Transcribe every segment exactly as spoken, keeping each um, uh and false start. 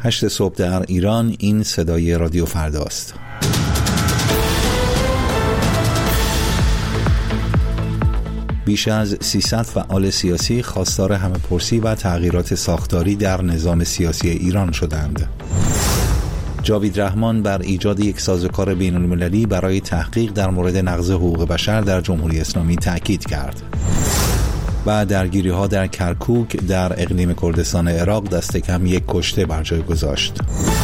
هشت صبح در ایران. این صدای رادیو فرداست. بیش از سیصد فعال سیاسی خواستار همه‌پرسی و تغییرات ساختاری در نظام سیاسی ایران شدند. جاوید رحمان بر ایجاد یک سازوکار بین‌المللی برای تحقیق در مورد نقض حقوق بشر در جمهوری اسلامی تأکید کرد. و درگیری‌ها در کرکوک در اقلیم کردستان عراق دست کم یک کشته بر جای گذاشت.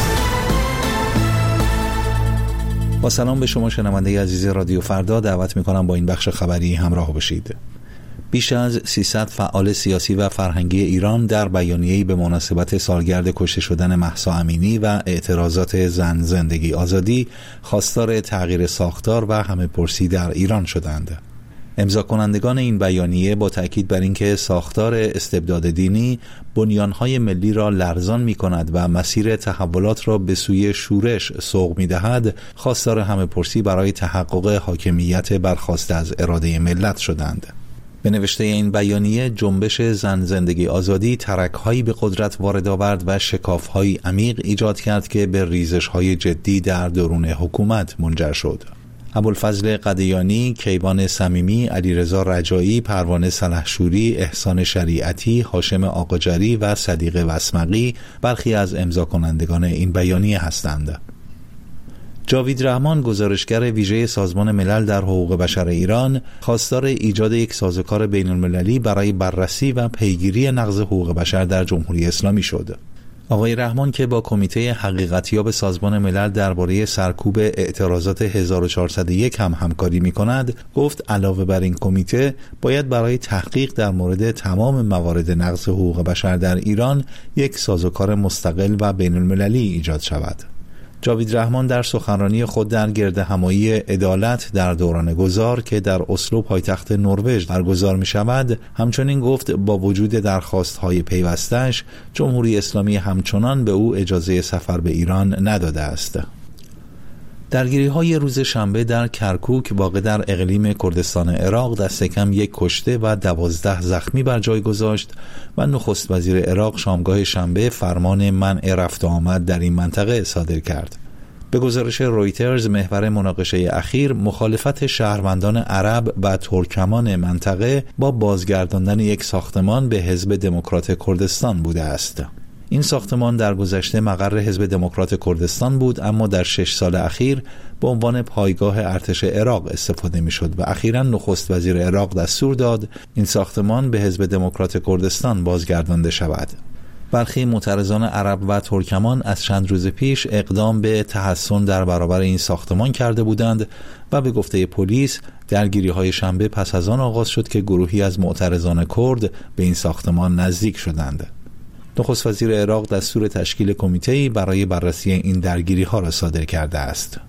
با سلام به شما شنونده عزیز رادیو فردا، دعوت می‌کنم با این بخش خبری همراه باشید. بیش از سیصد فعال سیاسی و فرهنگی ایران در بیانیه‌ای به مناسبت سالگرد کشته شدن مهسا امینی و اعتراضات زن زندگی آزادی خواستار تغییر ساختار و همه‌پرسی در ایران شدند. امضا کنندگان این بیانیه با تأکید بر اینکه ساختار استبداد دینی بنیانهای ملی را لرزان می کند و مسیر تحولات را به سوی شورش سوق می دهد، خواستار همه‌پرسی برای تحقق حاکمیت برخاسته از اراده ملت شدند. به نوشته این بیانیه، جنبش زن زندگی آزادی ترک‌هایی به قدرت وارد آورد و شکاف‌هایی عمیق ایجاد کرد که به ریزش‌های جدی در درون حکومت منجر شد. ابوالفضل قدیانی، کیوان صمیمی، علیرضا رجایی، پروانه سلحشوری، احسان شریعتی، هاشم آقاجری و صدیق وسمقی برخی از امضا کنندگان این بیانیه هستند. جاوید رحمان، گزارشگر ویژه سازمان ملل در حقوق بشر ایران، خواستار ایجاد یک سازوکار بین‌المللی برای بررسی و پیگیری نقض حقوق بشر در جمهوری اسلامی شد. آقای رحمان که با کمیته حقیقتیاب سازمان ملل درباره سرکوب اعتراضات هزار و چهارصد و یک هم همکاری می کند، گفت علاوه بر این کمیته باید برای تحقیق در مورد تمام موارد نقض حقوق بشر در ایران یک سازوکار مستقل و بین‌المللی ایجاد شود. جاوید رحمان در سخنرانی خود در گردهمایی عدالت در دوران گذار که در اسلو پایتخت نروژ برگزار می شود، همچنین گفت با وجود درخواست‌های پیوستش، جمهوری اسلامی همچنان به او اجازه سفر به ایران نداده است. درگیری‌های روز شنبه در کرکوک واقع در اقلیم کردستان عراق دست کم یک کشته و دوازده زخمی بر جای گذاشت و نخست وزیر عراق شامگاه شنبه فرمان منع رفت و آمد در این منطقه صادر کرد. به گزارش رویترز، محور مناقشه اخیر مخالفت شهروندان عرب و ترکمان منطقه با بازگرداندن یک ساختمان به حزب دموکرات کردستان بوده است. این ساختمان در گذشته مقر حزب دموکرات کردستان بود، اما در شش سال اخیر به عنوان پایگاه ارتش عراق استفاده می‌شد و اخیراً نخست وزیر عراق دستور داد این ساختمان به حزب دموکرات کردستان بازگردانده شود. برخی معترضان عرب و ترکمان از چند روز پیش اقدام به تحصن در برابر این ساختمان کرده بودند و به گفته پلیس درگیری‌های شنبه پس از آن آغاز شد که گروهی از معترضان کرد به این ساختمان نزدیک شدند. نخست وزیر عراق دستور تشکیل کمیته‌ای برای بررسی این درگیری‌ها را صادر کرده است.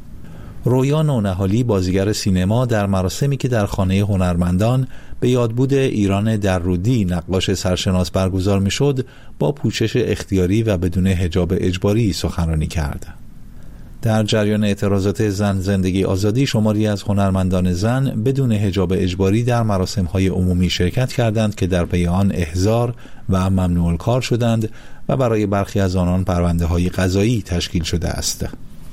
رویا نونهالی، بازیگر سینما، در مراسمی که در خانه هنرمندان به یادبود ایران درودی نقاش سرشناس برگزار می‌شد، با پوشش اختیاری و بدون حجاب اجباری سخنرانی کرد. در جریان اعتراضات زن زندگی آزادی، شماری از هنرمندان زن بدون حجاب اجباری در مراسم‌های عمومی شرکت کردند که در پی آن احضار و ممنوع الکار شدند و برای برخی از آنان پرونده‌های قضایی تشکیل شده است.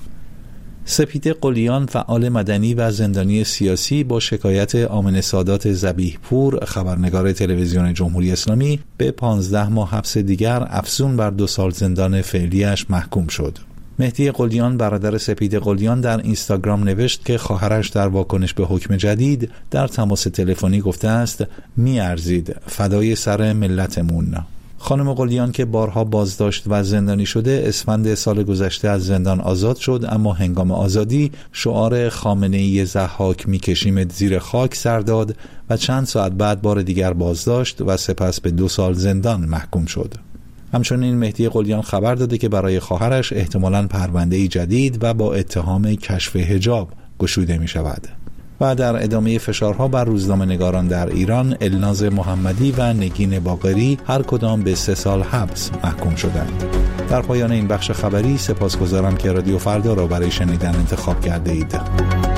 سپیده قلیان، فعال مدنی و زندانی سیاسی، با شکایت آمنه سادات ذبیح پور، خبرنگار تلویزیون جمهوری اسلامی، به پانزده ماه حبس دیگر افزون بر دو سال زندان فعلیش محکوم شد. مهدی قلیان، برادر سپیده قلیان، در اینستاگرام نوشت که خواهرش در واکنش به حکم جدید در تماس تلفنی گفته است می‌ارزید فدای سر ملتمون. خانم قلیان که بارها بازداشت و زندانی شده، اسفند سال گذشته از زندان آزاد شد، اما هنگام آزادی شعار خامنه‌ای ضحاک می‌کشیمت زیر خاک سر داد و چند ساعت بعد بار دیگر بازداشت و سپس به دو سال زندان محکوم شد. همچنین مهدی قلیان خبر داده که برای خواهرش احتمالاً پرونده‌ای جدید و با اتهام کشف حجاب گشوده می شود. و در ادامه فشارها بر روزنامه‌نگاران در ایران، الناز محمدی و نگین باقری هر کدام به سه سال حبس محکوم شدند. در پایان این بخش خبری سپاسگزارم که رادیو فردا را برای شنیدن انتخاب کرده اید.